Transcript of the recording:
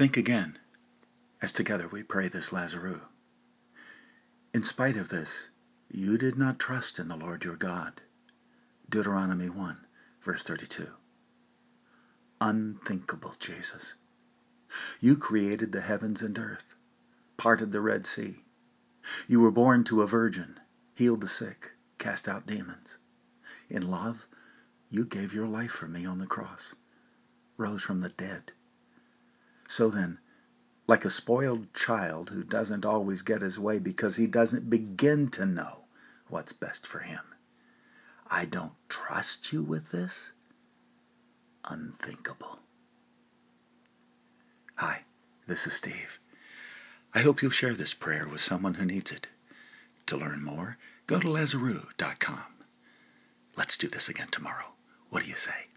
Think again, as together we pray this Lazarus. In spite of this, you did not trust in the Lord your God. Deuteronomy 1, verse 32. Unthinkable, Jesus. You created the heavens and earth, parted the Red Sea. You were born to a virgin, healed the sick, cast out demons. In love, you gave your life for me on the cross, rose from the dead. So then, like a spoiled child who doesn't always get his way because he doesn't begin to know what's best for him, I don't trust you with this? Unthinkable. Hi, this is Steve. I hope you'll share this prayer with someone who needs it. To learn more, go to Lazarus.com. Let's do this again tomorrow. What do you say?